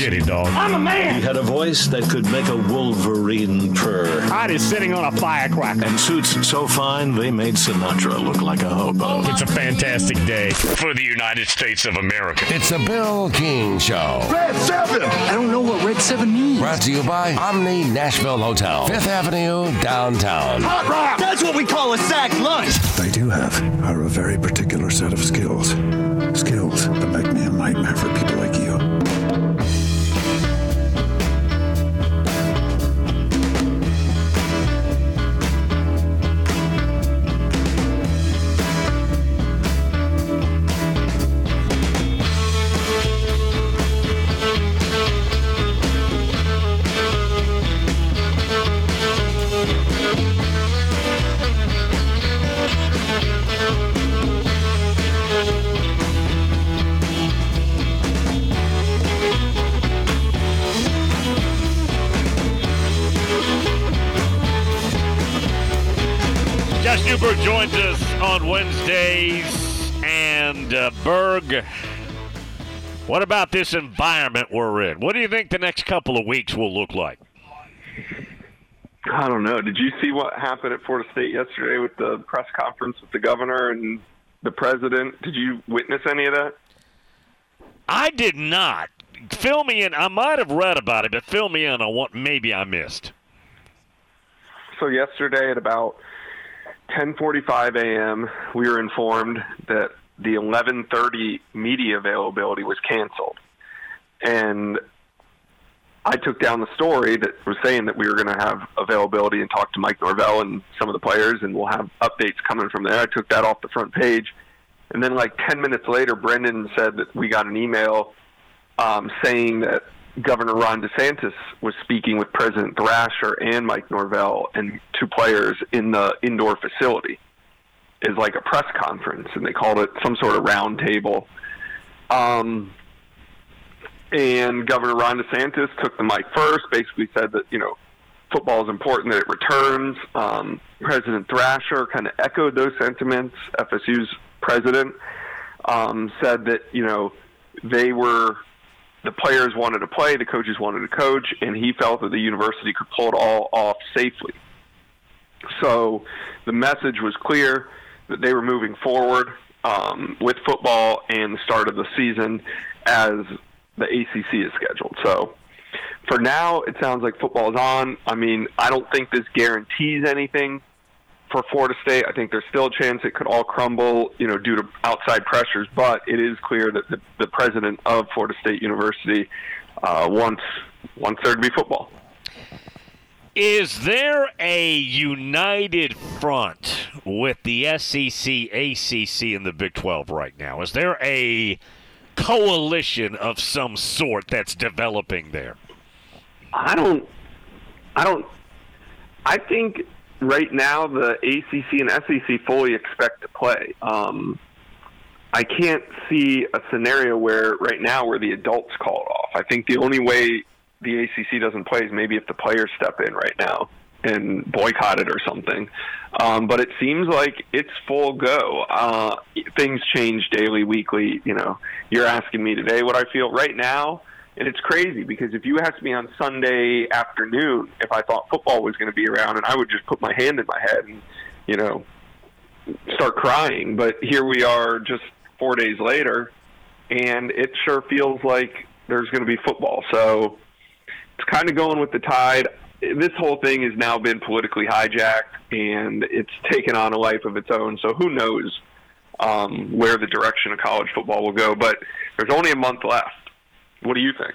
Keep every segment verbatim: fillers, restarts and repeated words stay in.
shitty dog. I'm a man. He had a voice that could make a wolverine purr. Hot is sitting on a firecracker. And suits so fine, they made Sinatra look like a hobo. It's a fantastic day for the United States of America. It's a Bill King Show. Red seven. I don't know what Red seven means. Brought to you by Omni Nashville Hotel, Fifth Avenue, downtown. Hot rock. That's what we call a sack lunch. They do have are a very particular set of skills. Skills that make me a nightmare for people like you. Josh Newberg joins us on Wednesdays. And, uh, Berg, what about this environment we're in? What do you think the next couple of weeks will look like? I don't know. Did you see what happened at Florida State yesterday with the press conference with the governor and the president? Did you witness any of that? I did not. Fill me in. I might have read about it, but fill me in on what maybe I missed. So yesterday at about ten forty-five a.m., we were informed that the eleven thirty media availability was canceled. And I took down the story that was saying that we were going to have availability and talk to Mike Norvell and some of the players, and we'll have updates coming from there. I took that off the front page. And then like ten minutes later, Brendan said that we got an email um, saying that Governor Ron DeSantis was speaking with President Thrasher and Mike Norvell and two players in the indoor facility. Is like a press conference, and they called it some sort of round table. Um, and Governor Ron DeSantis took the mic first, basically said that, you know, football is important, that it returns. Um, President Thrasher kind of echoed those sentiments. F S U's president um, said that, you know, they were – the players wanted to play, the coaches wanted to coach, and he felt that the university could pull it all off safely. So the message was clear that they were moving forward um, with football and the start of the season as the A C C is scheduled. So for now, it sounds like football is on. I mean, I don't think this guarantees anything for Florida State. I think there's still a chance it could all crumble, you know, due to outside pressures, but it is clear that the, the president of Florida State University uh, wants, wants there to be football. Is there a united front with the S E C, A C C, and the Big twelve right now? Is there a coalition of some sort that's developing there? I don't, I don't, I think right now the A C C and S E C fully expect to play. Um, I can't see a scenario where right now where the adults call it off. I think the only way the A C C doesn't play is maybe if the players step in right now and boycott it or something. Um, but it seems like it's full go. Uh, things change daily, weekly. You know, you're asking me today what I feel right now. And it's crazy because if you asked me on Sunday afternoon if I thought football was going to be around, and I would just put my hand in my head and, you know, start crying. But here we are just four days later, and it sure feels like there's going to be football. So it's kind of going with the tide. This whole thing has now been politically hijacked, and it's taken on a life of its own. So who knows um, where the direction of college football will go. But there's only a month left. What do you think?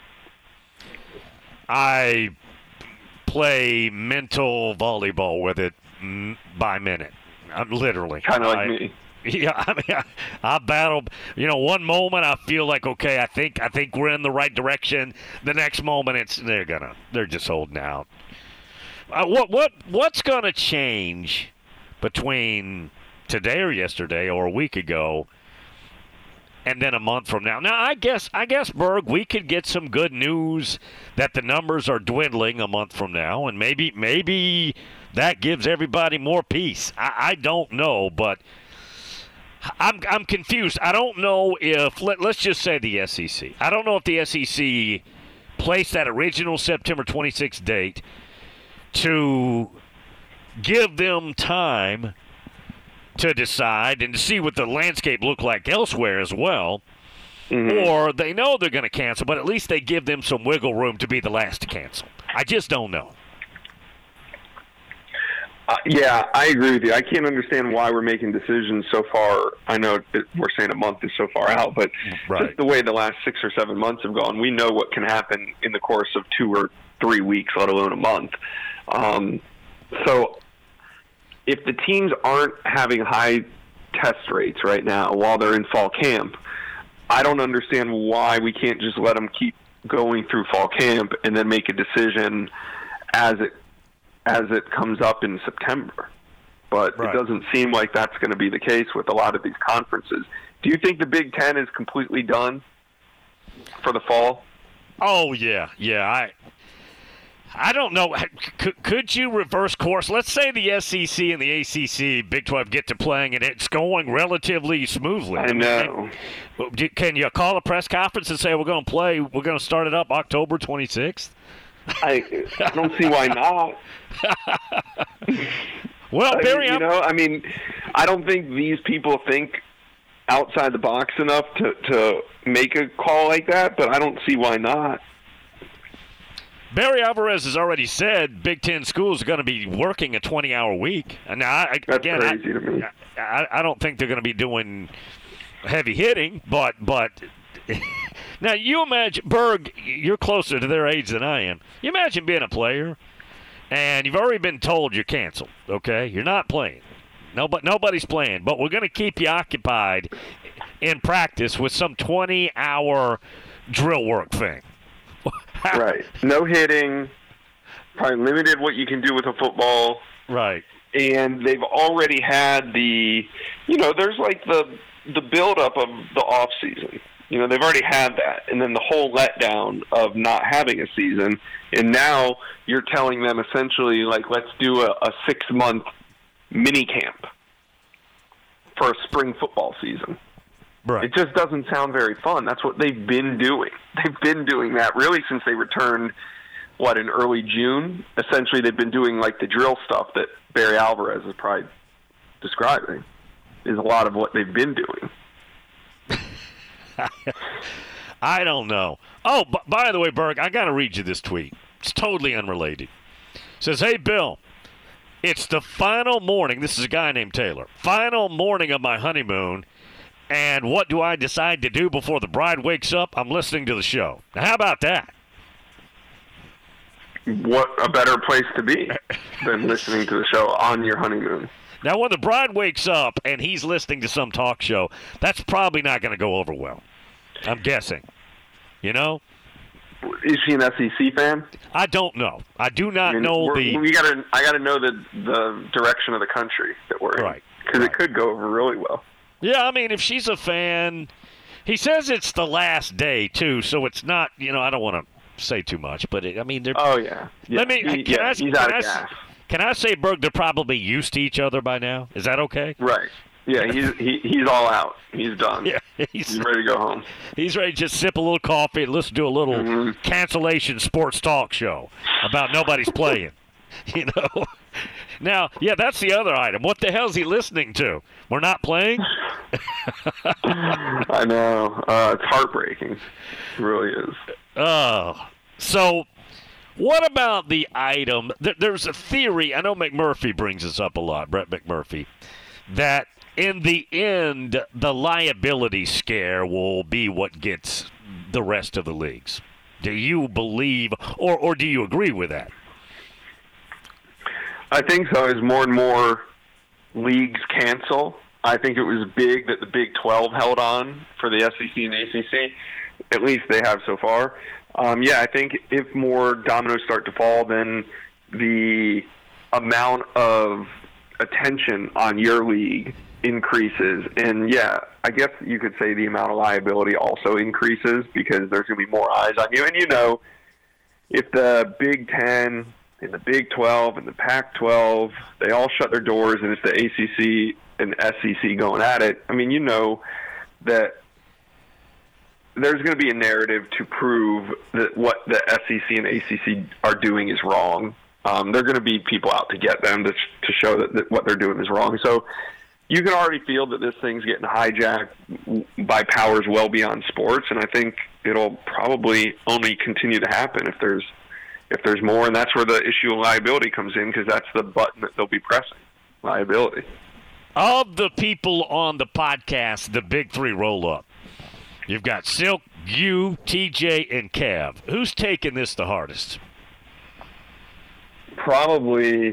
I play mental volleyball with it by minute. I'm literally. Kind of like I, me. Yeah, I mean, I, I battle. You know, one moment I feel like okay, I think I think we're in the right direction. The next moment, it's they're gonna they're just holding out. Uh, what what what's gonna change between today or yesterday or a week ago? And then a month from now. Now, I guess, I guess, Berg, we could get some good news that the numbers are dwindling a month from now, and maybe, maybe that gives everybody more peace. I, I don't know, but I'm, I'm confused. I don't know if let, let's just say the S E C. I don't know if the S E C place that original September twenty-sixth date to give them time to decide and to see what the landscape look like elsewhere as well. Mm-hmm. Or they know they're going to cancel, but at least they give them some wiggle room to be the last to cancel. I just don't know. Uh, yeah, I agree with you. I can't understand why we're making decisions so far. I know it, we're saying a month is so far out, but right. just the way the last six or seven months have gone, we know what can happen in the course of two or three weeks, let alone a month. Um, so if the teams aren't having high test rates right now while they're in fall camp, I don't understand why we can't just let them keep going through fall camp and then make a decision as it as it comes up in September. But right. it doesn't seem like that's going to be the case with a lot of these conferences. Do you think the Big Ten is completely done for the fall? Oh, yeah. Yeah, I I don't know. Could, could you reverse course? Let's say the S E C and the A C C, Big twelve, get to playing, and it's going relatively smoothly. I know. Can you call a press conference and say, we're going to play, we're going to start it up October twenty-sixth? I, I don't see why not. Well, Barry, I mean, you know, I mean, I don't think these people think outside the box enough to, to make a call like that, but I don't see why not. Barry Alvarez has already said Big Ten schools are going to be working a twenty-hour week. And now, I, That's again, crazy I, to me. I, I don't think they're going to be doing heavy hitting, but but now you imagine, Berg, you're closer to their age than I am. You imagine being a player, and you've already been told you're canceled. Okay, you're not playing. Nobody, nobody's playing, but we're going to keep you occupied in practice with some twenty-hour drill work thing. Right. No hitting, probably limited what you can do with a football. Right. And they've already had the, you know, there's like the the buildup of the off season. You know, they've already had that. And then the whole letdown of not having a season. And now you're telling them essentially, like, let's do a, a six-month mini camp for a spring football season. Right. It just doesn't sound very fun. That's what they've been doing. They've been doing that really since they returned, what, in early June? Essentially, they've been doing like the drill stuff that Barry Alvarez is probably describing, is a lot of what they've been doing. I don't know. Oh, b- by the way, Berg, I got to read you this tweet. It's totally unrelated. It says, hey, Bill, it's the final morning. This is a guy named Taylor. Final morning of my honeymoon. And what do I decide to do before the bride wakes up? I'm listening to the show. Now, how about that? What a better place to be than listening to the show on your honeymoon. Now, when the bride wakes up and he's listening to some talk show, that's probably not going to go over well. I'm guessing. You know? Is she an S E C fan? I don't know. I do not I mean, know the. We gotta. I got to know the the direction of the country that we're in, right? Because right. it could go over really well. Yeah, I mean, if she's a fan, he says it's the last day too, so it's not. You know, I don't want to say too much, but it, I mean, they're. Oh yeah. yeah. Let me. He, can yeah, I, he's can out I, of gas. Can I say, Berg? They're probably used to each other by now. Is that okay? Right. Yeah, he's he, he's all out. He's done. Yeah, he's, he's ready to go home. He's ready to just sip a little coffee and listen to a little mm-hmm. cancellation sports talk show about nobody's playing. You know. Now, yeah, that's the other item. What the hell is he listening to? We're not playing? I know. Uh, it's heartbreaking. It really is. Oh. So, what about the item? Th- there's a theory. I know McMurphy brings this up a lot, Brett McMurphy, that in the end, the liability scare will be what gets the rest of the leagues. Do you believe, or, or do you agree with that? I think so. As more and more leagues cancel, I think it was big that the Big twelve held on for the S E C and A C C. At least they have so far. Um, yeah, I think if more dominoes start to fall, then the amount of attention on your league increases. And, yeah, I guess you could say the amount of liability also increases because there's going to be more eyes on you. And, you know, if the Big Ten and the Big twelve and the Pac twelve, they all shut their doors, and it's the A C C and S E C going at it, I mean, you know that there's going to be a narrative to prove that what the S E C and A C C are doing is wrong. Um, there are going to be people out to get them to, to show that, that what they're doing is wrong. So you can already feel that this thing's getting hijacked by powers well beyond sports, and I think it'll probably only continue to happen if there's if there's more, and that's where the issue of liability comes in, because that's the button that they'll be pressing, liability. Of the people on the podcast, the Big Three roll-up, you've got Silk, you, T J, and Kev. Who's taking this the hardest? Probably,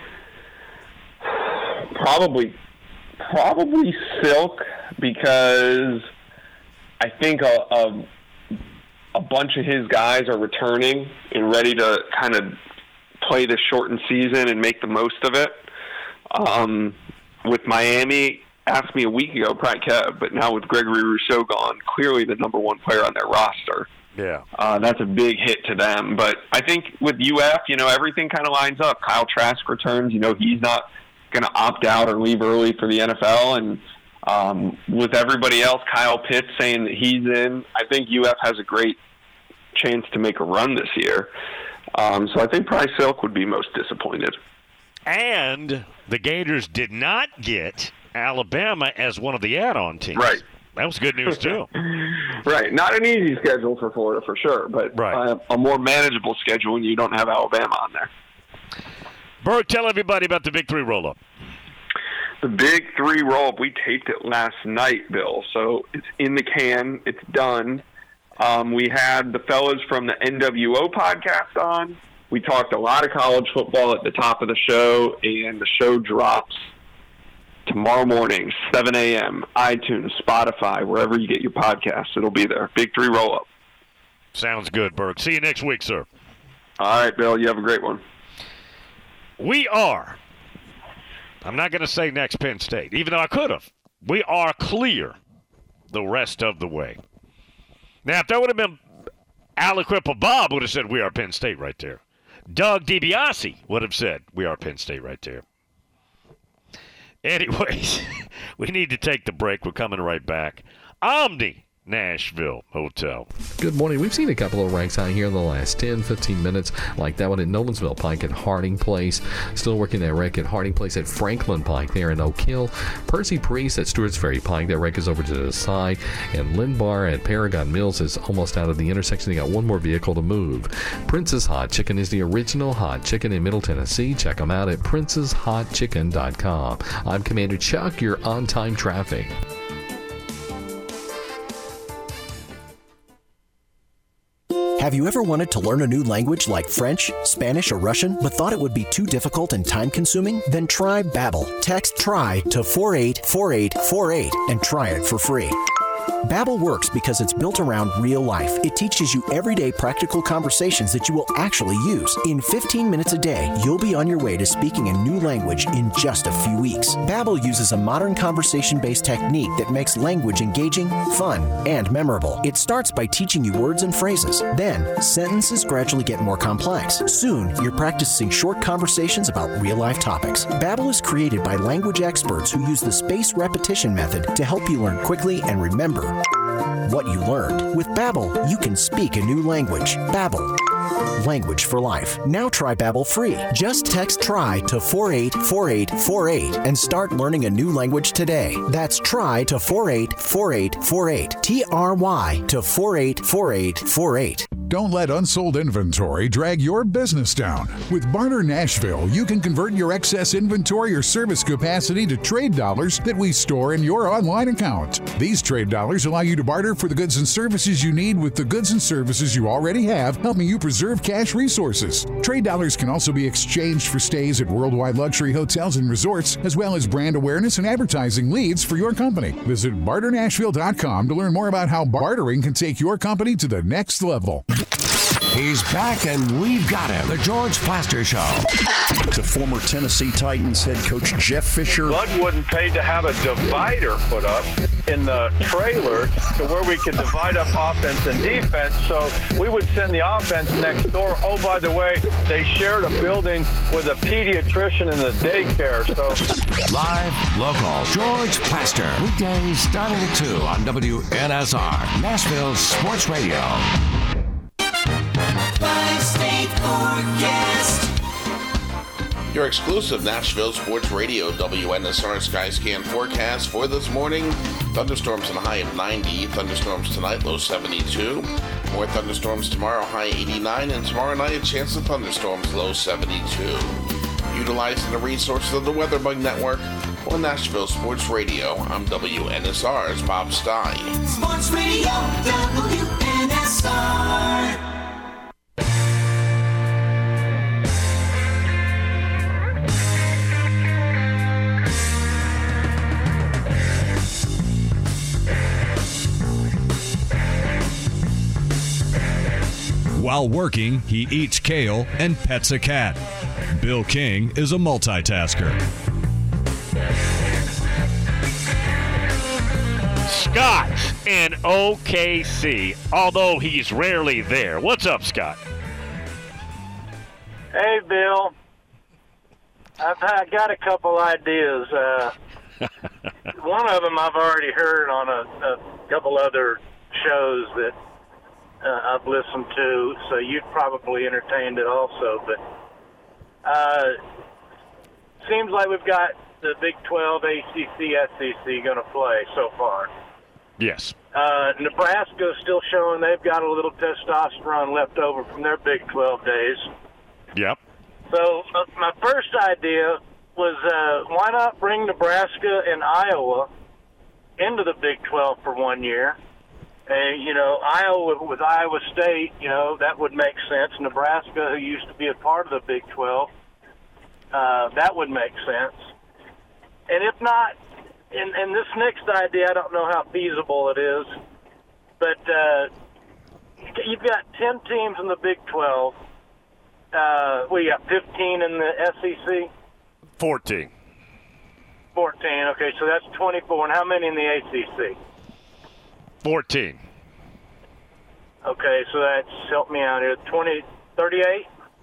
probably, probably Silk, because I think a, a, a bunch of his guys are returning and ready to kind of play this shortened season and make the most of it. Um, with Miami, asked me a week ago, probably Kev, but now with Gregory Rousseau gone, clearly the number one player on their roster. Yeah, uh, that's a big hit to them. But I think with U F, you know, everything kind of lines up. Kyle Trask returns. You know, he's not going to opt out or leave early for the N F L. And um, with everybody else, Kyle Pitts saying that he's in, I think U F has a great chance to make a run this year. Um, so I think probably Silk would be most disappointed. And the Gators did not get Alabama as one of the add-on teams. Right. That was good news, too. Right. Not an easy schedule for Florida, for sure, but right. uh, a more manageable schedule when you don't have Alabama on there. Bert, tell everybody about the Big Three roll-up. The Big Three roll-up, we taped it last night, Bill, so it's in the can. It's done. Um, we had the fellas from the N W O podcast on. We talked a lot of college football at the top of the show, and the show drops tomorrow morning, seven a.m., iTunes, Spotify, wherever you get your podcasts. It'll be there. Big Three roll-up. Sounds good, Burke. See you next week, sir. All right, Bill. You have a great one. We are, I'm not going to say next Penn State, even though I could have. We are clear the rest of the way. Now, if that would have been Aliquippa Bob would have said we are Penn State right there. Doug DiBiase would have said we are Penn State right there. Anyways, we need to take the break. We're coming right back. Omni Nashville Hotel. Good morning. We've seen a couple of ranks out here in the last ten, fifteen minutes, like that one at Nolensville Pike at Harding Place. Still working that wreck at Harding Place at Franklin Pike there in Oak Hill. Percy Priest at Stewart's Ferry Pike. That wreck is over to the side. And Lindbar at Paragon Mills is almost out of the intersection. They got one more vehicle to move. Prince's Hot Chicken is the original hot chicken in Middle Tennessee. Check them out at princes hot chicken dot com. I'm Commander Chuck, your on-time traffic. Have you ever wanted to learn a new language like French, Spanish, or Russian, but thought it would be too difficult and time-consuming? Then try Babbel. Text TRY to four eight four eight four eight and try it for free. Babbel works because it's built around real life. It teaches you everyday practical conversations that you will actually use. In fifteen minutes a day, you'll be on your way to speaking a new language in just a few weeks. Babbel uses a modern conversation-based technique that makes language engaging, fun, and memorable. It starts by teaching you words and phrases. Then, sentences gradually get more complex. Soon, you're practicing short conversations about real-life topics. Babbel is created by language experts who use the spaced repetition method to help you learn quickly and remember what you learned. With Babbel, you can speak a new language. Babbel, language for life. Now try Babbel free. Just text TRY to four eight four eight four eight and start learning a new language today. That's TRY to four eight four eight four eight. T R Y to four eight four eight four eight. Don't let unsold inventory drag your business down. With Barter Nashville, you can convert your excess inventory or service capacity to trade dollars that we store in your online account. These trade dollars allow you to barter for the goods and services you need with the goods and services you already have, helping you preserve cash resources. Trade dollars can also be exchanged for stays at worldwide luxury hotels and resorts, as well as brand awareness and advertising leads for your company. Visit barter nashville dot com to learn more about how bartering can take your company to the next level. He's back and we've got him. The George Plaster Show. To former Tennessee Titans head coach Jeff Fisher. Bud wouldn't pay to have a divider put up in the trailer to where we could divide up offense and defense. So we would send the offense next door. Oh, by the way, they shared a building with a pediatrician and a daycare. So live, local, George Plaster. Weekdays starting at two on W N S R, Nashville Sports Radio. Five-state forecast. Your exclusive Nashville Sports Radio W N S R Sky Scan forecast for this morning. Thunderstorms and a high of ninety. Thunderstorms tonight, low seventy-two. More thunderstorms tomorrow, high eighty-nine. And tomorrow night, a chance of thunderstorms, low seventy-two. Utilizing the resources of the WeatherBug Network on Nashville Sports Radio, I'm W N S R's Bob Stein. Sports Radio W N S R. While working, he eats kale and pets a cat. Bill King is a multitasker. Scott in O K C, although he's rarely there. What's up, Scott? Hey, Bill. I've had, got a couple ideas. Uh, one of them I've already heard on a, a couple other shows that uh, I've listened to, so you'd probably entertained it also. But uh, seems like we've got the Big twelve, A C C, S E C going to play so far. Yes. Uh, Nebraska's still showing they've got a little testosterone left over from their Big twelve days. Yep. So uh, my first idea was uh, why not bring Nebraska and Iowa into the Big twelve for one year? And, you know, Iowa with Iowa State, you know, that would make sense. Nebraska, who used to be a part of the Big twelve, uh, that would make sense. And if not, and, and this next idea, I don't know how feasible it is, but uh, you've got ten teams in the Big twelve. Uh, we got fifteen in the S E C? fourteen. fourteen, okay, so that's twenty-four. And how many in the A C C? fourteen. Okay, so that's, help me out here, twenty, thirty-eight?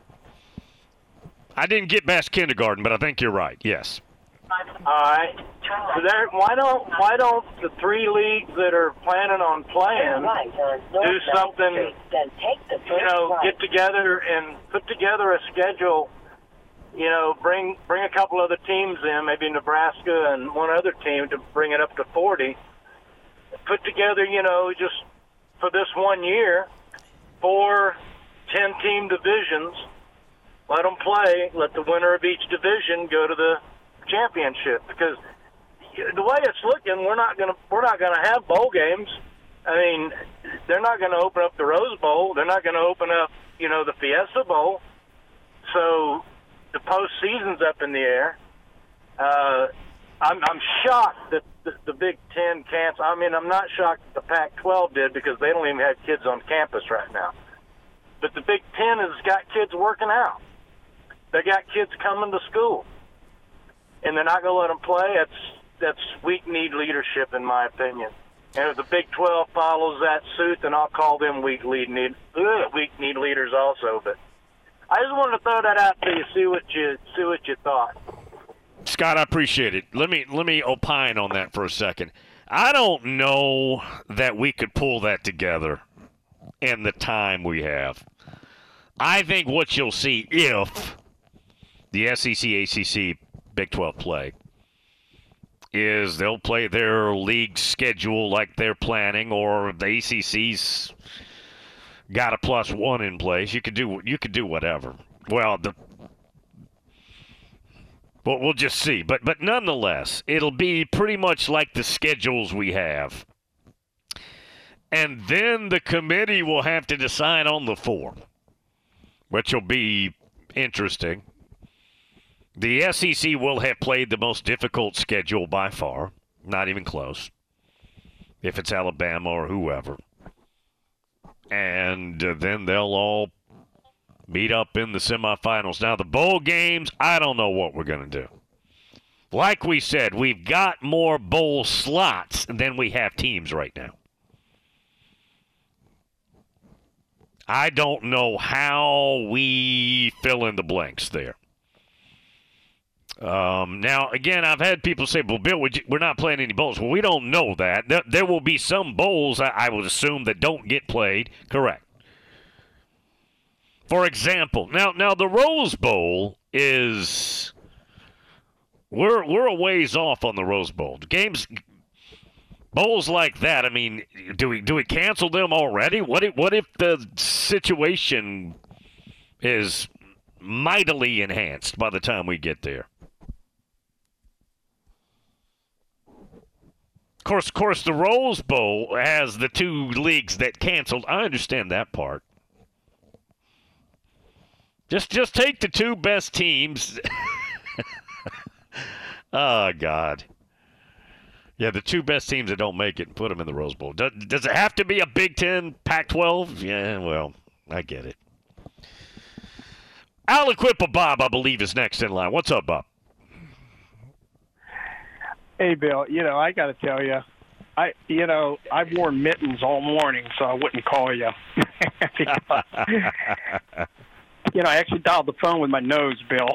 I didn't get past kindergarten, but I think you're right, yes. All right. So there, why don't why don't the three leagues that are planning on playing do something, you know, get together and put together a schedule, you know, bring bring a couple other teams in, maybe Nebraska and one other team to bring it up to forty. Put together, you know, just for this one year, four ten-team divisions. Let them play. Let the winner of each division go to the championship. Because the way it's looking, we're not gonna we're not gonna have bowl games. I mean, they're not gonna open up the Rose Bowl. They're not gonna open up, you know, the Fiesta Bowl. So the postseason's up in the air. Uh, I'm, I'm shocked that the, the Big Ten can't. I mean, I'm not shocked that the Pac twelve did because they don't even have kids on campus right now. But the Big Ten has got kids working out. They got kids coming to school, and they're not going to let them play. That's that's weak-kneed leadership, in my opinion. And if the Big twelve follows that suit, then I'll call them weak-kneed weak-kneed leaders also. But I just wanted to throw that out to you, see what you see what you thought. Scott, I appreciate it. Let me let me opine on that for a second. I don't know that we could pull that together in the time we have. I think what you'll see if the S E C, A C C, Big twelve play is they'll play their league schedule like they're planning, or the A C C's got a plus one in place. You could do you could do whatever. Well, the Well, we'll just see. But but nonetheless, it'll be pretty much like the schedules we have. And then the committee will have to decide on the four, which will be interesting. The S E C will have played the most difficult schedule by far. Not even close. If it's Alabama or whoever. And uh, then they'll all meet up in the semifinals. Now, the bowl games, I don't know what we're going to do. Like we said, we've got more bowl slots than we have teams right now. I don't know how we fill in the blanks there. Um, now, again, I've had people say, well, Bill, we're not playing any bowls. Well, we don't know that. There, there will be some bowls, I, I would assume, that don't get played. Correct. For example, now now the Rose Bowl is we're we're a ways off on the Rose Bowl. Games bowls like that, I mean, do we do we cancel them already? What if what if the situation is mightily enhanced by the time we get there? Of course, of course, the Rose Bowl has the two leagues that canceled. I understand that part. Just just take the two best teams. Oh, God. Yeah, the two best teams that don't make it and put them in the Rose Bowl. Does, does it have to be a Big Ten, Pac twelve? Yeah, well, I get it. Aliquippa Bob, I believe, is next in line. What's up, Bob? Hey, Bill, you know, I got to tell you, I, you know, I've worn mittens all morning, so I wouldn't call you. You know, I actually dialed the phone with my nose, Bill.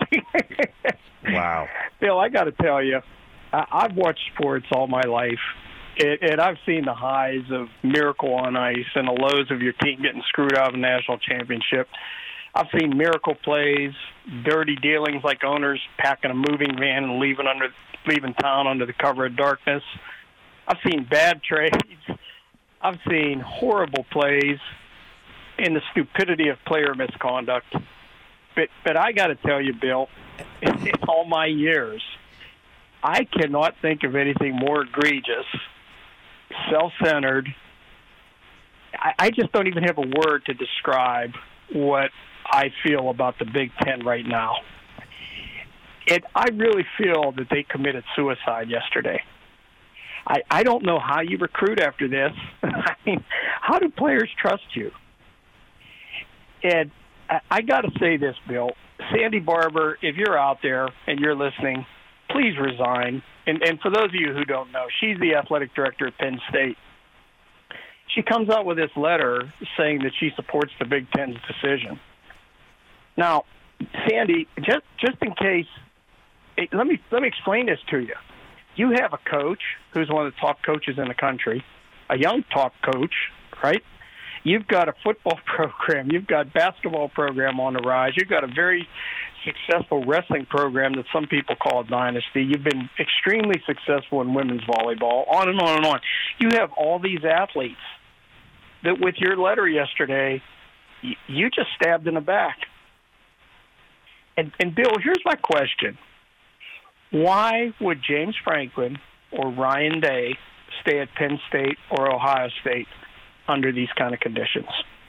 Wow. Bill, I got to tell you, I, I've watched sports all my life, and, and I've seen the highs of Miracle on Ice and the lows of your team getting screwed out of a national championship. I've seen miracle plays, dirty dealings like owners packing a moving van and leaving under leaving town under the cover of darkness. I've seen bad trades. I've seen horrible plays and the stupidity of player misconduct. But but I got to tell you, Bill, in all my years, I cannot think of anything more egregious, self-centered. I, I just don't even have a word to describe what I feel about the Big Ten right now. It, I really feel that they committed suicide yesterday. I, I don't know how you recruit after this. I mean, how do players trust you? And I, I got to say this, Bill. Sandy Barber, if you're out there and you're listening, please resign. And, and for those of you who don't know, she's the athletic director at Penn State. She comes out with this letter saying that she supports the Big Ten's decision. Now, Sandy, just just in case, let me let me explain this to you. You have a coach who's one of the top coaches in the country, a young top coach, right? You've got a football program. You've got basketball program on the rise. You've got a very successful wrestling program that some people call a dynasty. You've been extremely successful in women's volleyball, on and on and on. You have all these athletes that with your letter yesterday, you just stabbed in the back. And, and Bill, here's my question. Why would James Franklin or Ryan Day stay at Penn State or Ohio State under these kind of conditions?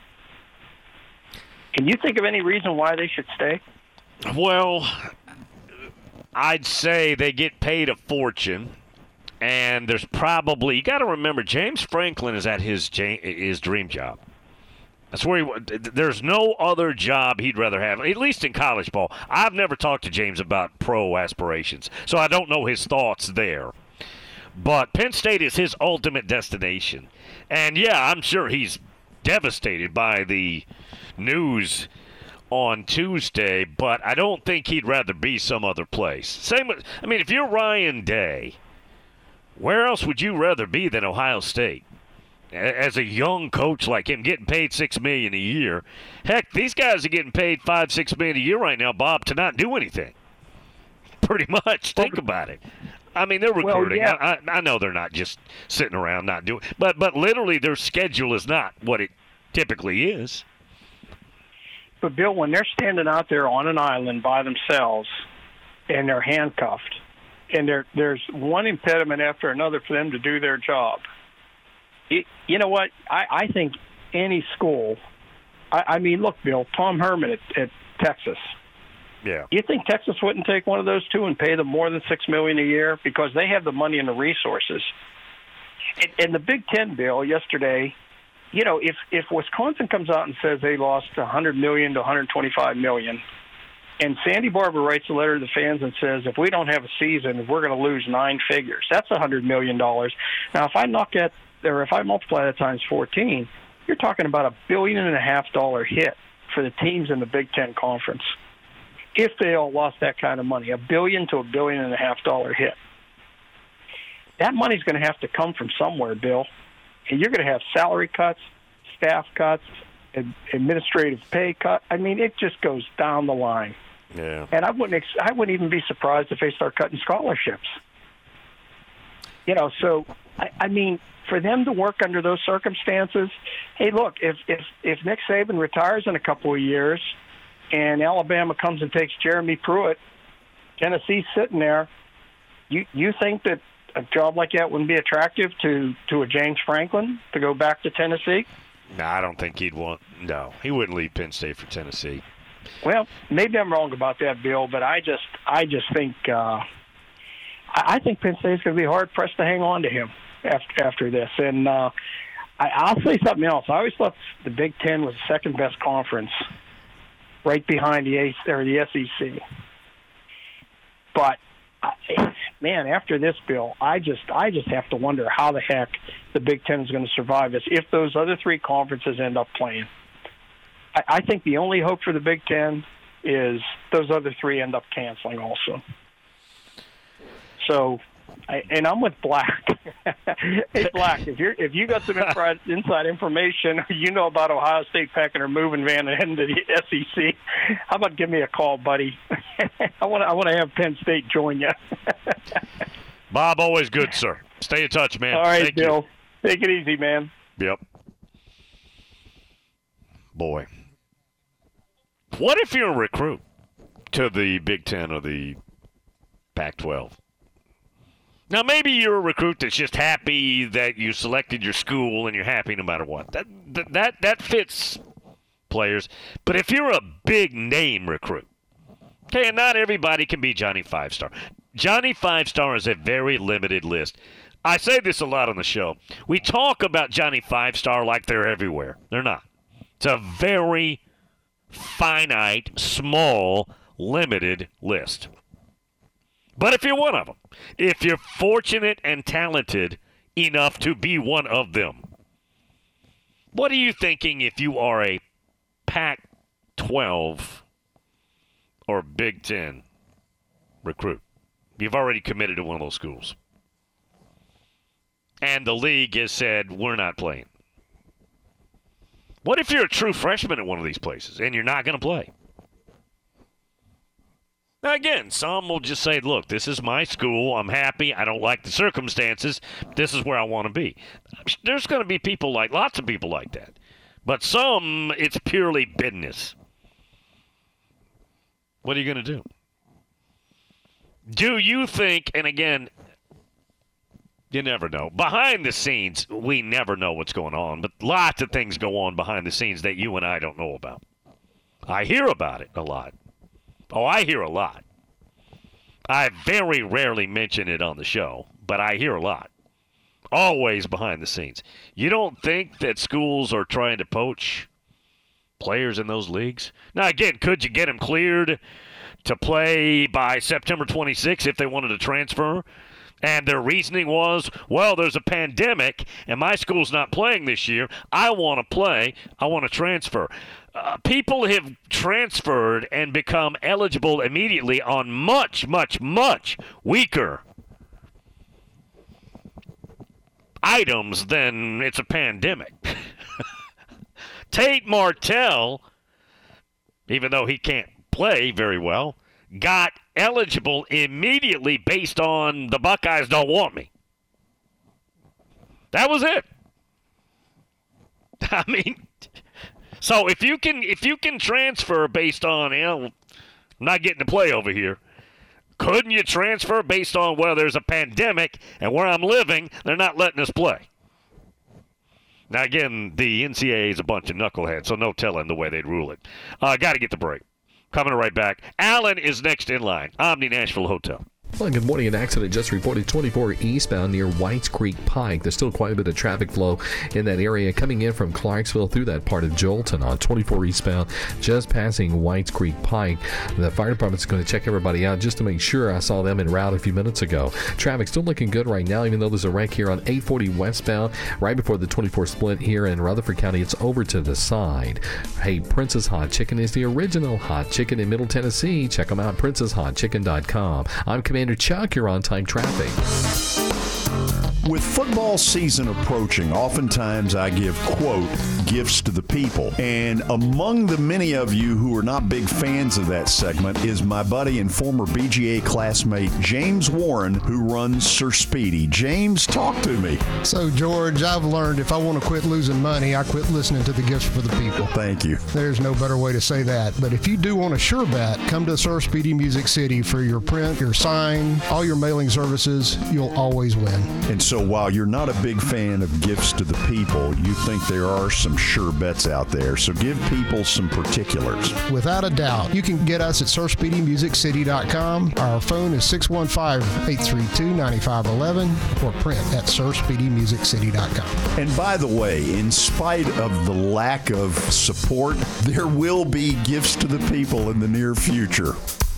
Can you think of any reason why they should stay? Well, I'd say they get paid a fortune, and there's probably, you got to remember, James Franklin is at his his dream job. That's where he, there's no other job he'd rather have, at least in college ball. I've never talked to James about pro aspirations, so I don't know his thoughts there. But Penn State is his ultimate destination. And, yeah, I'm sure he's devastated by the news on Tuesday, but I don't think he'd rather be some other place. Same with, I mean, if you're Ryan Day, where else would you rather be than Ohio State? As a young coach like him, getting paid six million dollars a year. Heck, these guys are getting paid five, six million dollars a year right now, Bob, to not do anything. Pretty much. Think about it. I mean, they're recruiting. Well, yeah. I, I know they're not just sitting around not doing, but but literally their schedule is not what it typically is. But Bill, when they're standing out there on an island by themselves and they're handcuffed, and there there's one impediment after another for them to do their job. It, you know what? I, I think any school. I, I mean, look, Bill, Tom Herman at, at Texas. Yeah. You think Texas wouldn't take one of those two and pay them more than six million dollars a year because they have the money and the resources? And, and the Big Ten, Bill, yesterday, you know, if if Wisconsin comes out and says they lost one hundred million dollars to one hundred twenty-five million dollars, and Sandy Barbour writes a letter to the fans and says, if we don't have a season, we're going to lose nine figures. That's one hundred million dollars. Now, if I knock that, or if I multiply that times fourteen, you're talking about a billion and a half dollar hit for the teams in the Big Ten Conference. If they all lost that kind of money, a billion to a billion and a half dollar hit. That money's going to have to come from somewhere, Bill. And you're going to have salary cuts, staff cuts, ad- administrative pay cut. I mean, it just goes down the line. Yeah. And I wouldn't ex- I wouldn't even be surprised if they start cutting scholarships. You know, so I, I mean, for them to work under those circumstances, hey, look, if if if Nick Saban retires in a couple of years, and Alabama comes and takes Jeremy Pruitt, Tennessee's sitting there. You you think that a job like that wouldn't be attractive to, to a James Franklin to go back to Tennessee? No, I don't think he'd want. No, he wouldn't leave Penn State for Tennessee. Well, maybe I'm wrong about that, Bill, but I just I just think uh, I, I think Penn State's going to be hard pressed to hang on to him after after this. And uh, I, I'll say something else. I always thought the Big Ten was the second best conference, right behind the A or the S E C. But I, man, after this, Bill, I just I just have to wonder how the heck the Big Ten is going to survive this if those other three conferences end up playing. I, I think the only hope for the Big Ten is those other three end up canceling also. So, I, and I'm with Black. Hey, Black, if you're if you got some inside, inside information, or you know about Ohio State packing her moving van and heading to the S E C, how about give me a call, buddy? I want to I want to have Penn State join you. Bob, always good, sir. Stay in touch, man. All right, Thank Bill. You. Take it easy, man. Yep. Boy. What if you're a recruit to the Big Ten or the Pac twelve? Now, maybe you're a recruit that's just happy that you selected your school and you're happy no matter what. That that that, that fits players. But if you're a big-name recruit, okay, and not everybody can be Johnny Five-Star. Johnny Five-Star is a very limited list. I say this a lot on the show. We talk about Johnny Five-Star like they're everywhere. They're not. It's a very finite, small, limited list. But if you're one of them, if you're fortunate and talented enough to be one of them, what are you thinking if you are a Pac twelve or Big Ten recruit? You've already committed to one of those schools. And the league has said, we're not playing. What if you're a true freshman at one of these places and you're not going to play? Now, again, some will just say, look, this is my school. I'm happy. I don't like the circumstances. This is where I want to be. There's going to be people like, lots of people like that. But some, it's purely business. What are you going to do? Do you think, and again, you never know. Behind the scenes, we never know what's going on. But lots of things go on behind the scenes that you and I don't know about. I hear about it a lot. Oh, I hear a lot. I very rarely mention it on the show, but I hear a lot. Always behind the scenes. You don't think that schools are trying to poach players in those leagues? Now, again, could you get them cleared to play by September twenty-sixth if they wanted to transfer? And their reasoning was, well, there's a pandemic, and my school's not playing this year. I want to play. I want to transfer. Uh, people have transferred and become eligible immediately on much, much, much weaker items than it's a pandemic. Tate Martell, even though he can't play very well, got eligible immediately based on the Buckeyes don't want me. That was it. I mean, so if you can if you can transfer based on, you know, I'm not getting to play over here, couldn't you transfer based on, well, there's a pandemic and where I'm living, they're not letting us play? Now, again, the N C double A is a bunch of knuckleheads, so no telling the way they'd rule it. I uh, got to get the break. Coming right back. Alan is next in line. Omni Nashville Hotel. Well, good morning. An accident just reported twenty-four eastbound near Whites Creek Pike. There's still quite a bit of traffic flow in that area coming in from Clarksville through that part of Jolton on twenty-four eastbound, just passing Whites Creek Pike. The fire department's going to check everybody out just to make sure. I saw them en route a few minutes ago. Traffic still looking good right now, even though there's a wreck here on eight forty westbound right before the twenty-four split here in Rutherford County. It's over to the side. Hey, Prince's Hot Chicken is the original hot chicken in Middle Tennessee. Check them out, princess hot chicken dot com. I'm Commander Chuck, you're on time traffic. With football season approaching, oftentimes I give, quote, gifts to the people. And among the many of you who are not big fans of that segment is my buddy and former B G A classmate, James Warren, who runs Sir Speedy. James, talk to me. So, George, I've learned if I want to quit losing money, I quit listening to the gifts for the people. Thank you. There's no better way to say that. But if you do want a sure bet, come to Sir Speedy Music City for your print, your sign, all your mailing services. You'll always win. And so while you're not a big fan of gifts to the people, you think there are some sure bets out there. So give people some particulars. Without a doubt. You can get us at sir speedy music city dot com. Our phone is six one five, eight three two, nine five one one or print at sir speedy music city dot com. And by the way, in spite of the lack of support, there will be gifts to the people in the near future.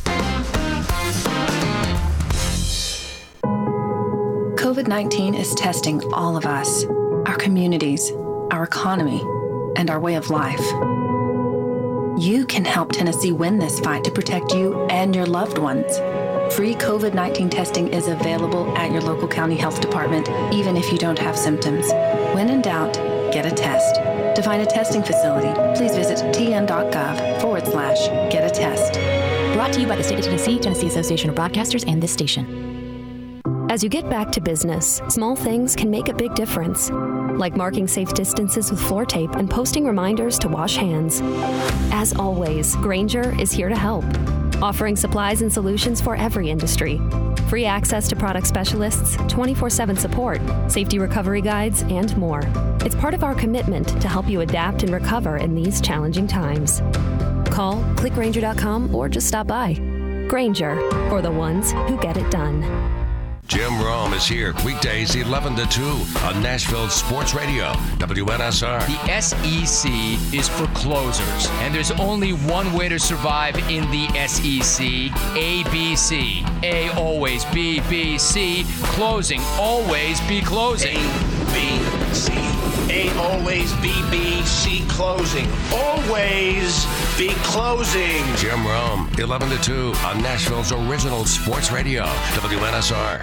covid nineteen is testing all of us, our communities, our economy, and our way of life. You can help Tennessee win this fight to protect you and your loved ones. Free covid nineteen testing is available at your local county health department, even if you don't have symptoms. When in doubt, get a test. To find a testing facility, please visit tn.gov forward slash get a test. Brought to you by the State of Tennessee, Tennessee Association of Broadcasters, and this station. As you get back to business, small things can make a big difference, like marking safe distances with floor tape and posting reminders to wash hands. As always, Grainger is here to help, offering supplies and solutions for every industry. Free access to product specialists, twenty-four seven support, safety recovery guides, and more. It's part of our commitment to help you adapt and recover in these challenging times. Call, click grainger dot com, or just stop by. Grainger, for the ones who get it done. Jim Rome is here weekdays eleven to two on Nashville Sports Radio, W N S R. The S E C is for closers, and there's only one way to survive in the S E C, A B C. A always, B, B, C, closing, always be closing. A, B, C. A always, B, B, C, closing. Always be closing. Jim Rome, eleven to two on Nashville's original sports radio, W N S R.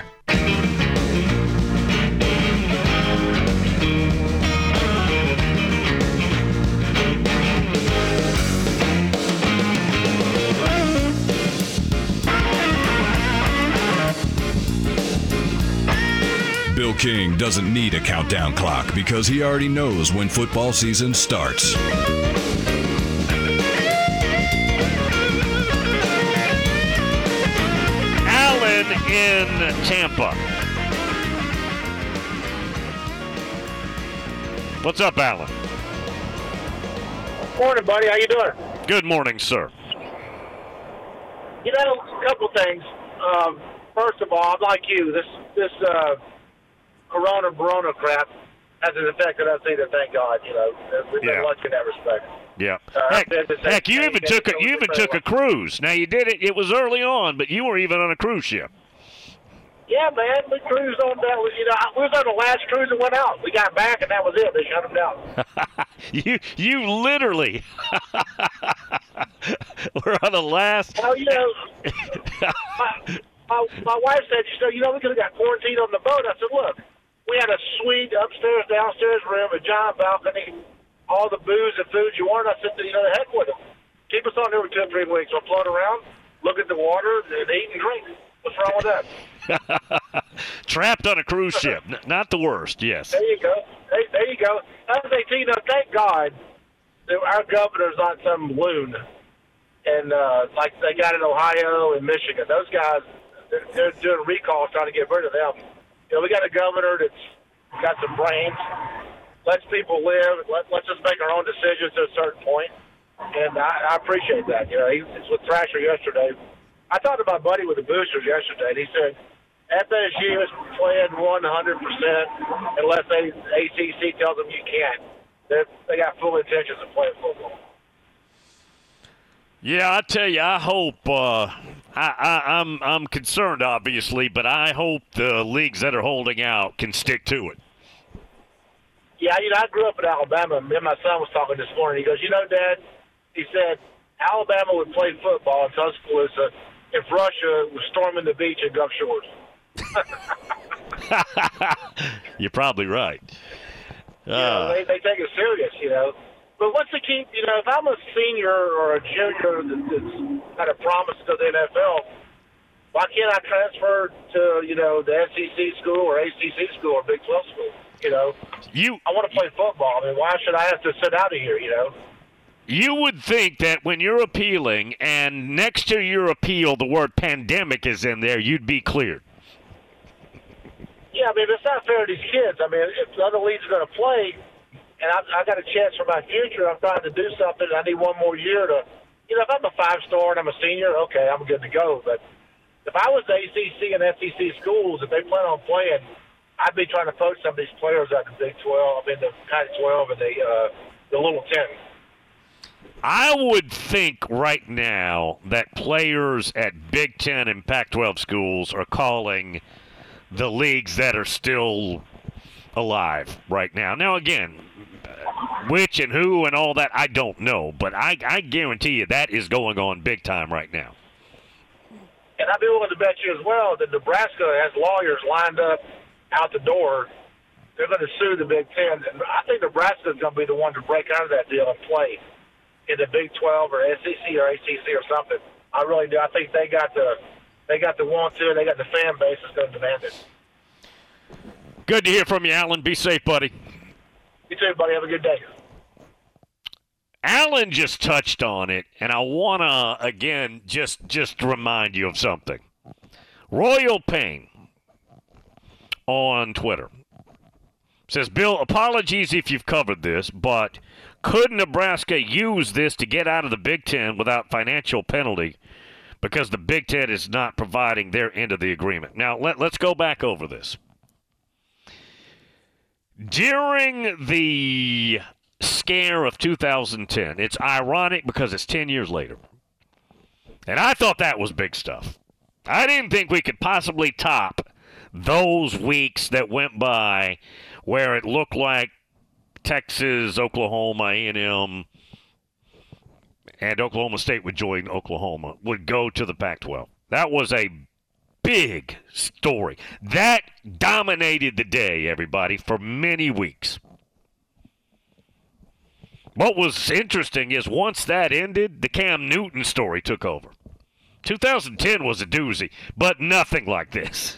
Bill King doesn't need a countdown clock because he already knows when football season starts. Allen in Tampa. What's up, Alan? Morning, buddy. How you doing? Good morning, sir. You know, a couple things. Um, first of all, I'm like you. This this uh, Corona Barona crap hasn't affected us either. Thank God. You know, we've been Yeah. lucky in that respect. Yeah. Uh, Heck, I've been to heck, you Saint even Denis, took a been you to even Fairway. took a cruise. Now you did it. It was early on, but you were even on a cruise ship. Yeah, man, we cruised on that. You know, we was on the last cruise and went out. We got back, and that was it. They shut them down. you you literally were on the last. Well, you know, my, my, my wife said, she said, you know, we could have got quarantined on the boat. I said, look, we had a suite upstairs, downstairs room, a giant balcony, all the booze and food you wanted. I said, you know, the heck with them. Keep us on there for two or three weeks. We'll float around, look at the water, and eat and drink. What's wrong with that? Trapped on a cruise ship. N- not the worst, yes. There you go. There, there you go. I was say, you know, thank God that our governor's not some loon. And uh, like they got in Ohio and Michigan. Those guys, they're, they're doing recalls trying to get rid of them. You know, we got a governor that's got some brains, lets people live, let, lets us make our own decisions to a certain point. And I, I appreciate that. You know, he was with Thrasher yesterday. I talked to my buddy with the boosters yesterday, and he said F S U is playing one hundred percent unless they, A C C tells them you can't. They're, they got full intentions of playing football. Yeah, I tell you, I hope. Uh, I, I, I'm I'm concerned, obviously, but I hope the leagues that are holding out can stick to it. Yeah, you know, I grew up in Alabama. Me and my son was talking this morning. He goes, you know, Dad, he said Alabama would play football in Tuscaloosa if Russia was storming the beach in Gulf Shores. You're probably right. Uh, you know, they, they take it serious, you know. But what's the key? You know, if I'm a senior or a junior that, that's got a promise to the N F L, why can't I transfer to, you know, the S E C school or A C C school or Big twelve school? You know, you. I want to play football. I mean, why should I have to sit out of here? You know. You would think that when you're appealing and next to your appeal the word pandemic is in there, you'd be cleared. Yeah, I mean, it's not fair to these kids. I mean, if the other leagues are going to play, and I, I got a chance for my future, I'm trying to do something, and I need one more year to, you know, if I'm a five-star and I'm a senior, okay, I'm good to go. But if I was the A C C and S E C schools, if they plan on playing, I'd be trying to poach some of these players out of the Big twelve, I mean, the Pac twelve and the, uh, the Little ten. I would think right now that players at Big Ten and Pac twelve schools are calling the leagues that are still alive right now. Now, again, which and who and all that, I don't know. But I, I guarantee you that is going on big time right now. And I'd be willing to bet you as well that Nebraska has lawyers lined up out the door. They're going to sue the Big Ten. And I think Nebraska is going to be the one to break out of that deal and play in the Big twelve or S E C or A C C or something. I really do. I think they got the they got the want to, and they got the fan base that's going to demand it. Good to hear from you, Alan. Be safe, buddy. You too, buddy. Have a good day. Alan just touched on it, and I want to, again, just, just remind you of something. Royal Payne on Twitter says, Bill, apologies if you've covered this, but could Nebraska use this to get out of the Big Ten without financial penalty because the Big Ten is not providing their end of the agreement? Now, let, let's go back over this. During the scare of two thousand ten, it's ironic because it's ten years later, and I thought that was big stuff. I didn't think we could possibly top those weeks that went by where it looked like Texas, Oklahoma, A and M, and Oklahoma State would join Oklahoma, would go to the Pac twelve. That was a big story. That dominated the day, everybody, for many weeks. What was interesting is once that ended, the Cam Newton story took over. two thousand ten was a doozy, but nothing like this.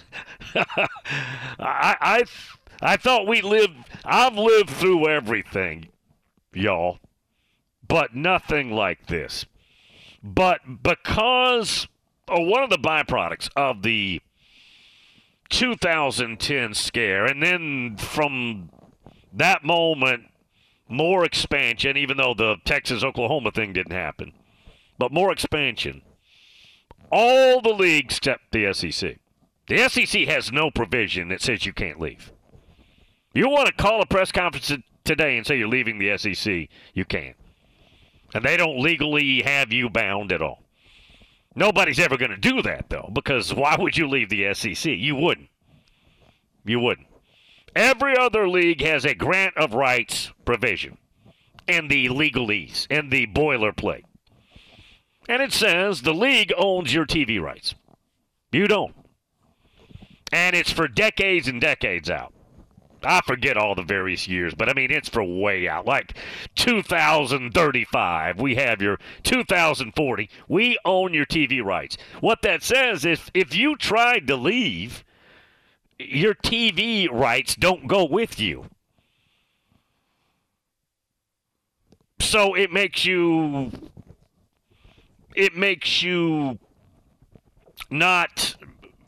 I, I I thought we lived, I've lived through everything, y'all, but nothing like this. But because, or one of the byproducts of the two thousand ten scare, and then from that moment, more expansion, even though the Texas-Oklahoma thing didn't happen, but more expansion. All the leagues except the S E C. The S E C has no provision that says you can't leave. You want to call a press conference today and say you're leaving the S E C, you can't. And they don't legally have you bound at all. Nobody's ever going to do that, though, because why would you leave the S E C? You wouldn't. You wouldn't. Every other league has a grant of rights provision in the legalese, in the boilerplate. And it says the league owns your T V rights. You don't. And it's for decades and decades out. I forget all the various years, but I mean, it's for way out. Like two thousand thirty-five, we have your two thousand forty, we own your T V rights. What that says is if you tried to leave, your T V rights don't go with you. So it makes you, it makes you not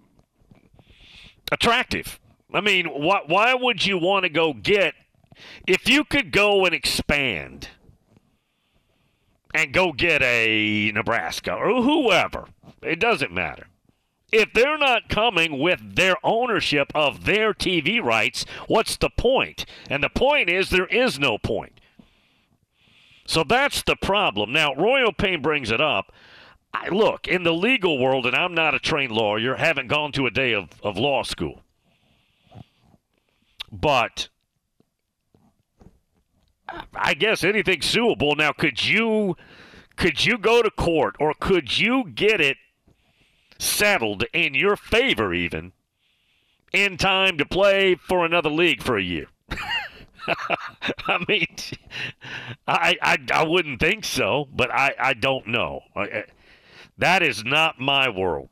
attractive. I mean, why, why would you want to go get, if you could go and expand and go get a Nebraska or whoever, It doesn't matter. If they're not coming with their ownership of their T V rights, what's the point? And the point is there is no point. So that's the problem. Now, Royal Payne brings it up. I, look, in the legal world, and I'm not a trained lawyer, haven't gone to a day of, of law school. But I guess anything's suable. Now, could you could you go to court, or could you get it settled in your favor even in time to play for another league for a year? I mean, I, I I wouldn't think so, but I, I don't know. I, that is not my world.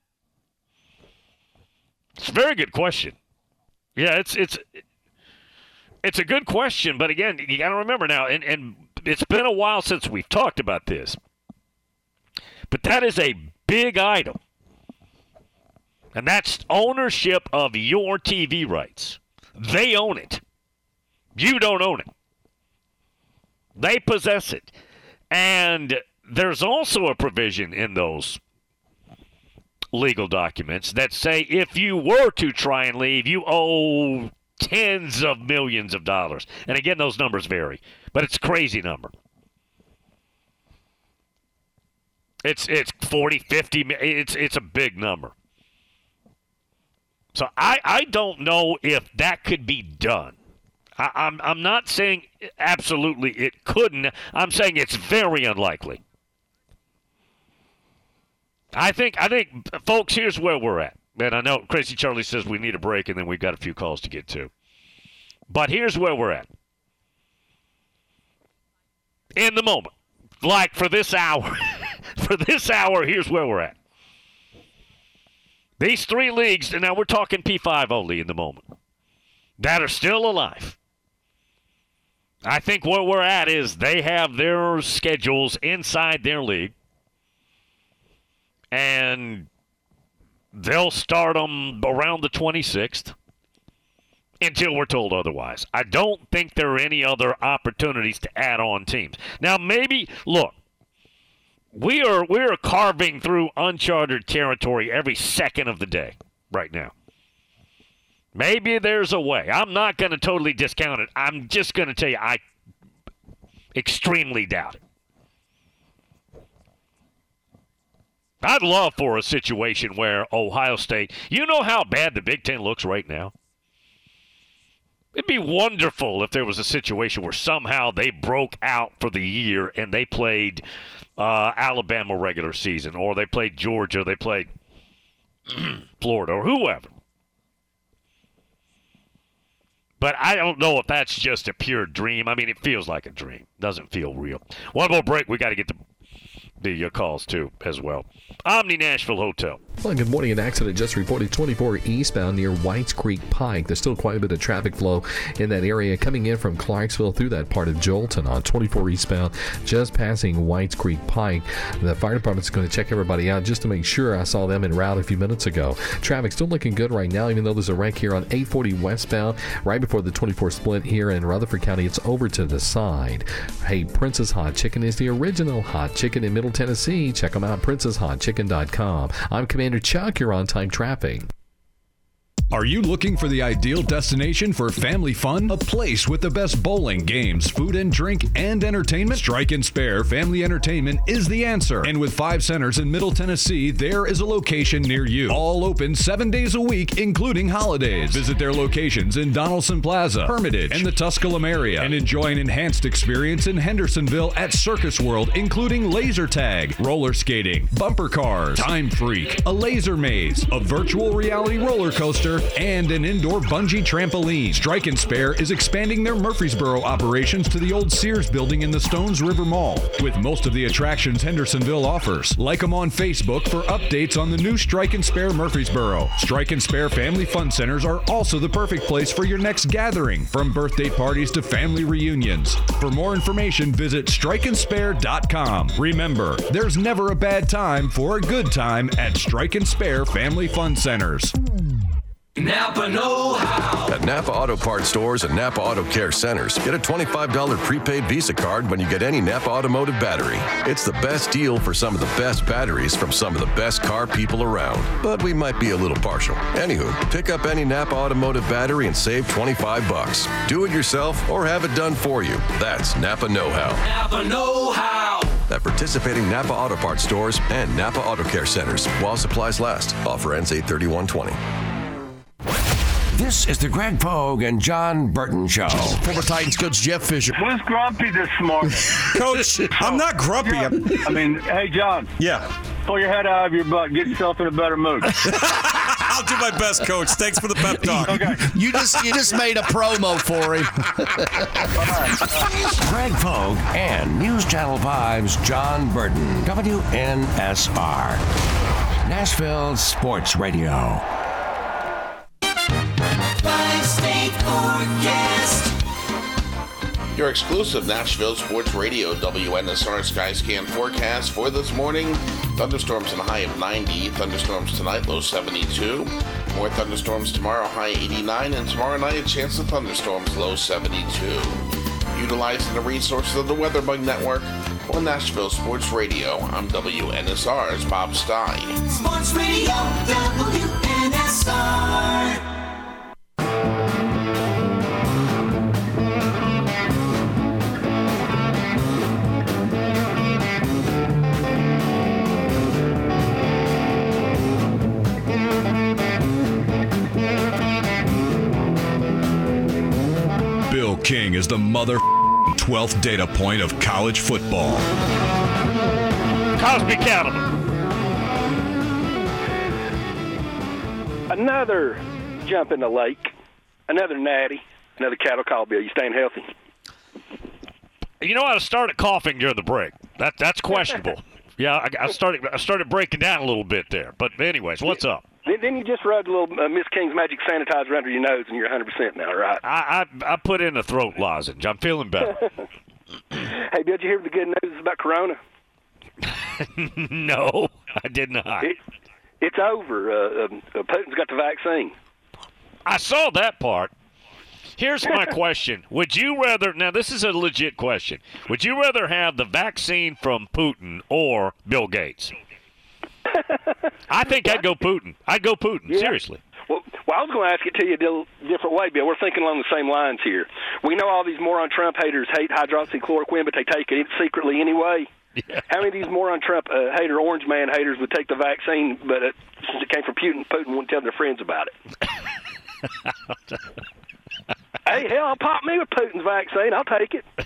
It's a very good question. Yeah, it's it's it's a good question, but again, you got to remember now, and, and it's been a while since we've talked about this, but that is a big item. And that's ownership of your T V rights. They own it. You don't own it. They possess it. And there's also a provision in those legal documents that say if you were to try and leave, you owe tens of millions of dollars. And again, those numbers vary, but it's a crazy number. It's it's forty, fifty, it's it's a big number. So I, I don't know if that could be done. I, I'm I'm not saying absolutely it couldn't. I'm saying it's very unlikely. I think I think folks, here's where we're at. And I know Crazy Charlie says we need a break, and then we've got a few calls to get to. But here's where we're at. In the moment, like for this hour, for this hour, here's where we're at. These three leagues, and now we're talking P five only in the moment, that are still alive. I think where we're at is they have their schedules inside their league, and they'll start them around the twenty-sixth until we're told otherwise. I don't think there are any other opportunities to add on teams. Now, maybe, look, We are we are carving through uncharted territory every second of the day right now. Maybe there's a way. I'm not going to totally discount it. I'm just going to tell you I extremely doubt it. I'd love for a situation where Ohio State, you know how bad the Big Ten looks right now? It'd be wonderful if there was a situation where somehow they broke out for the year and they played uh, Alabama regular season, or they played Georgia, they played Florida, or whoever. But I don't know if that's just a pure dream. I mean, it feels like a dream. Doesn't feel real. One more break. We got to get to the uh, calls, too, as well. Omni Nashville Hotel. Well, good morning. An accident just reported twenty-four eastbound near Whites Creek Pike. There's still quite a bit of traffic flow in that area coming in from Clarksville through that part of Jolton on twenty-four eastbound, just passing Whites Creek Pike. The fire department's going to check everybody out just to make sure. I saw them en route a few minutes ago. Traffic still looking good right now, even though there's a wreck here on eight forty westbound right before the twenty-four split here in Rutherford County. It's over to the side. Hey, Prince's Hot Chicken is the original hot chicken in Middle Tennessee. Check them out, princess hot chicken dot com. I'm Commander Chuck. You're on time traffic. Are you looking for the ideal destination for family fun? A place with the best bowling, games, food and drink, and entertainment? Strike and Spare Family Entertainment is the answer. And with five centers in Middle Tennessee, there is a location near you. All open seven days a week, including holidays. Visit their locations in Donaldson Plaza, Hermitage, and the Tusculum area, and enjoy an enhanced experience in Hendersonville at Circus World, including laser tag, roller skating, bumper cars, Time Freak, a laser maze, a virtual reality roller coaster, and an indoor bungee trampoline. Strike and Spare is expanding their Murfreesboro operations to the old Sears building in the Stones River Mall, with most of the attractions Hendersonville offers. Like them on Facebook for updates on the new Strike and Spare Murfreesboro. Strike and Spare Family Fun Centers are also the perfect place for your next gathering, from birthday parties to family reunions. For more information, visit strike and spare dot com. Remember, there's never a bad time for a good time at Strike and Spare Family Fun Centers. Napa know-how. At Napa Auto Parts stores and Napa Auto Care centers, get a twenty-five dollars prepaid Visa card when you get any Napa Automotive battery. It's the best deal for some of the best batteries from some of the best car people around. But we might be a little partial. Anywho, pick up any Napa Automotive battery and save twenty-five bucks. Do it yourself or have it done for you. That's Napa know-how. Napa know-how. At participating Napa Auto Parts stores and Napa Auto Care centers while supplies last. Offer ends eight thirty-one twenty. This is the Greg Pogue and John Burton Show. Former Titans coach Jeff Fisher. Who's grumpy this morning? Coach, I'm not grumpy. I'm... I mean, hey, John. Yeah. Pull your head out of your butt. Get yourself in a better mood. I'll do my best, Coach. Thanks for the pep talk. Okay. You just you just made a promo for him. Greg Pogue and News Channel five's John Burton. W N S R. Nashville Sports Radio. Five-state forecast. Your exclusive Nashville Sports Radio W N S R Skyscan forecast for this morning. Thunderstorms and a high of ninety. Thunderstorms tonight, low seventy-two. More thunderstorms tomorrow, high eighty-nine. And tomorrow night, a chance of thunderstorms, low seventy-two. Utilizing the resources of the WeatherBug Network on Nashville Sports Radio. I'm W N S R's Bob Stein. Sports Radio W N S R. Bill King is the mother twelfth data point of college football. Cosby County. Another jump in the lake, another natty, another cattle call, Bill. You staying healthy? You know, I started coughing during the break. That that's questionable. Yeah, I, I started I started breaking down a little bit there. But anyways, what's up? Then, then you just rubbed a little uh, Miss King's Magic Sanitizer under your nose, and you're one hundred percent now, right? I, I I put in a throat lozenge. I'm feeling better. Hey, Bill, did you hear the good news about Corona? No, I did not. It, it's over. Uh, uh, Putin's got the vaccine. I saw that part. Here's my question. Would you rather, now this is a legit question, would you rather have the vaccine from Putin or Bill Gates? I think I'd go Putin. I'd go Putin, Yeah. seriously. Well, well, I was going to ask it to you a little different way, Bill. We're thinking along the same lines here. We know all these moron Trump haters hate hydroxychloroquine, but they take it secretly anyway. Yeah. How many of these moron Trump uh, hater, orange man haters would take the vaccine, but it, since it came from Putin, Putin wouldn't tell their friends about it? Hey, hell, I'll pop me with Putin's vaccine. I'll take it.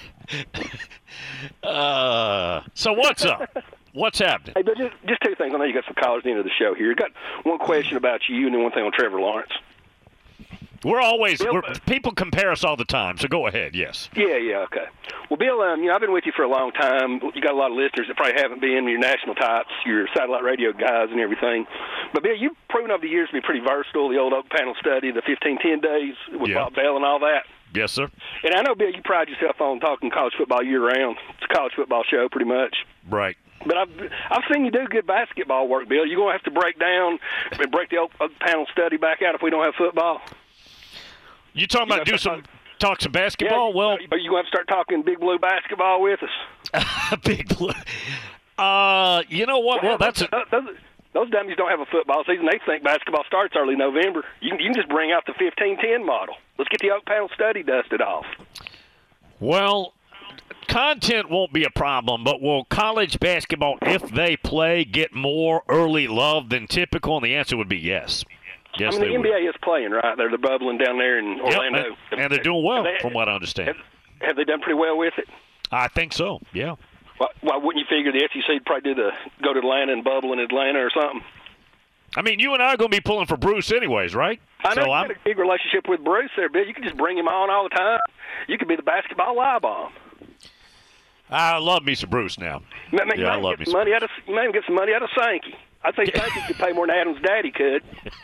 Uh, so what's up? What's happening? Hey, but just, just two things. I know you got some callers into the show here. Got one question about you and then one thing on Trevor Lawrence. We're always, we're, people compare us all the time, so go ahead, yes. Yeah, yeah, okay. Well, Bill, um, you know, I've been with you for a long time. You got a lot of listeners that probably haven't been, your national types, your satellite radio guys and everything. But, Bill, you've proven over the years to be pretty versatile, the old Oak Panel study, the fifteen ten days with Yeah. Bob Bell and all that. Yes, sir. And I know, Bill, you pride yourself on talking college football year-round. It's a college football show pretty much. Right. But I've I've seen you do good basketball work, Bill. You're going to have to break down and break the Oak, Oak Panel study back out if we don't have football. You talking about You know, do some talk some basketball? Yeah, well, are you going to have to start talking Big Blue basketball with us? Big Blue. Uh, you know what? Well, that's a, those, those dummies don't have a football season. They think basketball starts early November. You can, you can just bring out the fifteen ten model. Let's get the Oak Panel study dusted off. well. Content won't be a problem, but will college basketball, if they play, get more early love than typical? And the answer would be yes. Yes, I mean, they the N B A would. is playing, right? They're, they're bubbling down there in Orlando. Yep, and, and they're doing well, Have they- from what I understand. Have, have they done pretty well with it? I think so, yeah. Why, why wouldn't you figure the S E C would probably do the go to Atlanta and bubble in Atlanta or something? I mean, you and I are going to be pulling for Bruce anyways, right? I know so you I'm, got a big relationship with Bruce there, Bill. You could just bring him on all the time. You could be the basketball lie bomb. I love me some Bruce now. Man, man, you yeah, I might love get me some some money out of you might even get some money out of Sankey. I think Sankey could pay more than Adam's daddy could.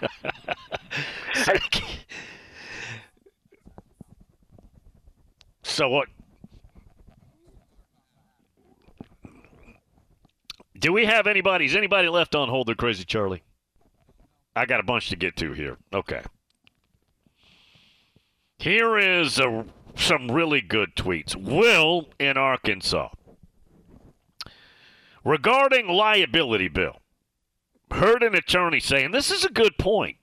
So what? Do we have anybody? Is anybody left on hold there, Crazy Charlie? I got a bunch to get to here. Okay. Here is a, some really good tweets. Will in Arkansas. Regarding liability bill, heard an attorney say, and this is a good point.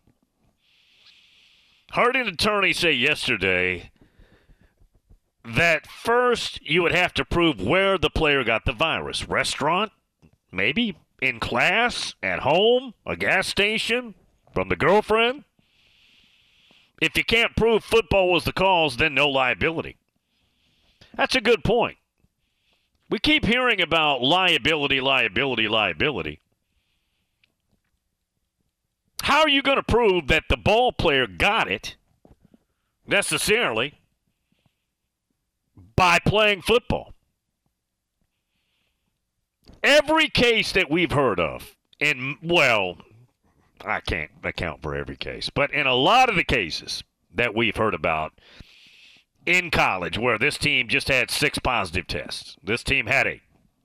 Heard an attorney say yesterday that first you would have to prove where the player got the virus. Restaurant, maybe, in class, at home, a gas station, from the girlfriend. If you can't prove football was the cause, then no liability. That's a good point. We keep hearing about liability, liability, liability. How are you going to prove that the ball player got it necessarily by playing football? Every case that we've heard of, in, well, I can't account for every case, but in a lot of the cases that we've heard about in college where this team just had six positive tests, this team had eight.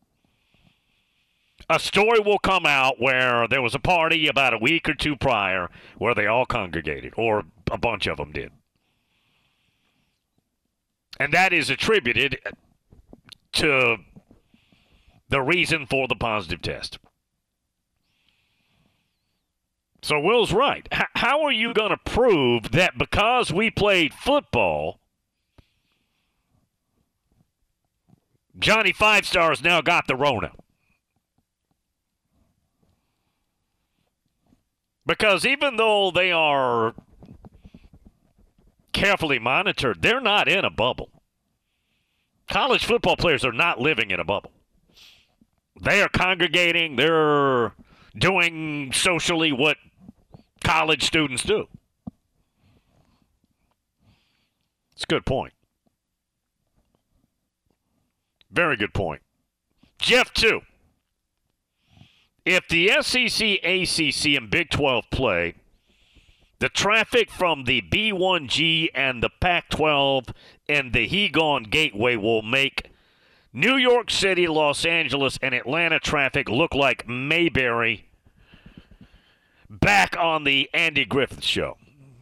A story will come out where there was a party about a week or two prior where they all congregated, or a bunch of them did. And that is attributed to the reason for the positive test. So Will's right. H- how are you going to prove that because we played football, Johnny Five Stars now got the Rona? Because even though they are carefully monitored, they're not in a bubble. College football players are not living in a bubble. They are congregating. They're doing socially what college students do. It's a good point. Very good point. Jeff, too. If the S E C, A C C, and Big twelve play, the traffic from the B one G and the Pac twelve and the Hegon Gateway will make New York City, Los Angeles, and Atlanta traffic look like Mayberry back on the Andy Griffith Show,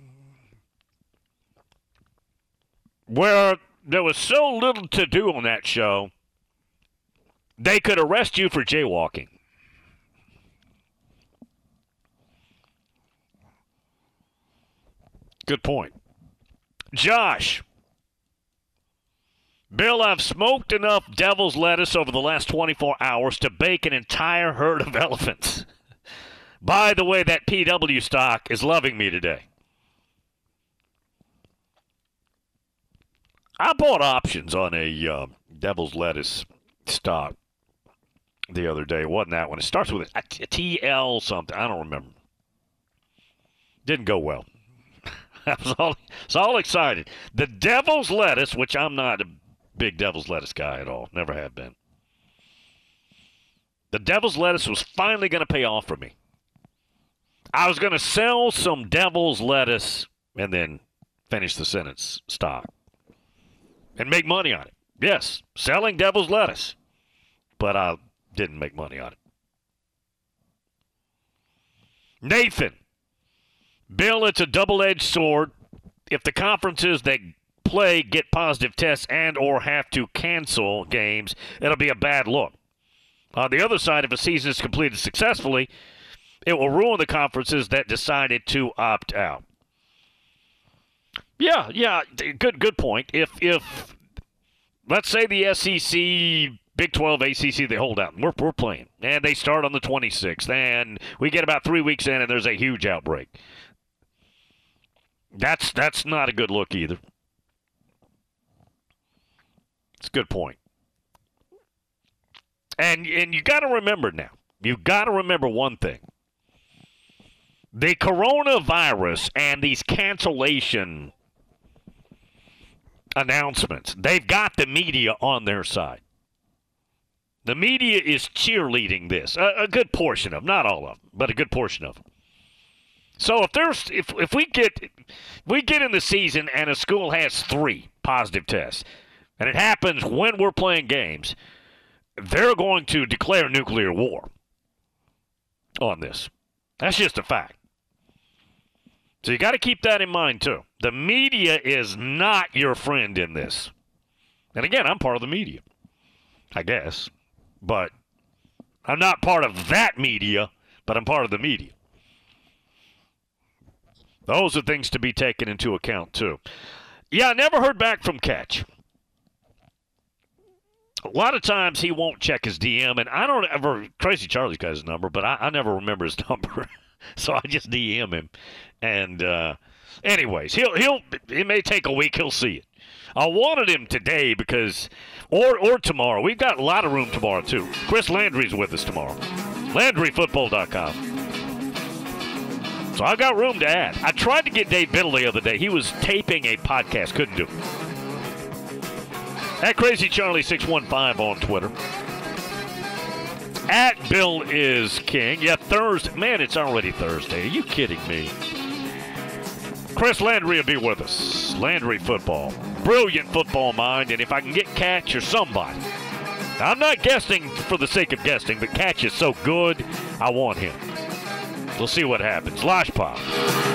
where there was so little to do on that show, they could arrest you for jaywalking. Good point. Josh. Bill, I've smoked enough devil's lettuce over the last twenty-four hours to bake an entire herd of elephants. By the way, that P W stock is loving me today. I bought options on a uh, devil's lettuce stock the other day. It wasn't that one. It starts with a T L something. I don't remember. Didn't go well. I was all, I was all excited. The devil's lettuce, which I'm not a big devil's lettuce guy at all. Never have been. The devil's lettuce was finally going to pay off for me. I was going to sell some devil's lettuce and then finish the sentence stock and make money on it. Yes, selling devil's lettuce. But I didn't make money on it. Nathan. Bill, it's a double-edged sword. If the conferences that play get positive tests and or have to cancel games, it'll be a bad look. On the other side, if a season is completed successfully, it will ruin the conferences that decided to opt out. Yeah, yeah, good good point. If, if let's say the S E C, Big twelve, A C C, they hold out. We're, we're playing. And they start on the twenty-sixth. And we get about three weeks in and there's a huge outbreak. That's that's not a good look either. It's a good point. And and you got to remember now. You got to remember one thing. The coronavirus and these cancellation announcements, they've got the media on their side. The media is cheerleading this. A, a good portion of them, not all of them, but a good portion of them. So if there's if if we get we get in the season and a school has three positive tests, and it happens when we're playing games, they're going to declare nuclear war on this. That's just a fact. So you got to keep that in mind, too. The media is not your friend in this. And again, I'm part of the media, I guess. But I'm not part of that media, but I'm part of the media. Those are things to be taken into account, too. Yeah, I never heard back from Catch. A lot of times he won't check his D M, and I don't ever, Crazy Charlie's got his number, but I, I never remember his number. So I just D M him. And uh, anyways, he'll he'll it may take a week, he'll see it. I wanted him today because, or or tomorrow. We've got a lot of room tomorrow, too. Chris Landry's with us tomorrow. Landry Football dot com. So I've got room to add. I tried to get Dave Biddle the other day. He was taping a podcast. Couldn't do it. At Crazy Charlie six one five on Twitter. At Bill is King. Yeah, Thursday. Man, it's already Thursday. Are you kidding me? Chris Landry will be with us. Landry Football. Brilliant football mind, and if I can get Catch or somebody. I'm not guessing for the sake of guessing, but Catch is so good, I want him. We'll see what happens. Losh Pop.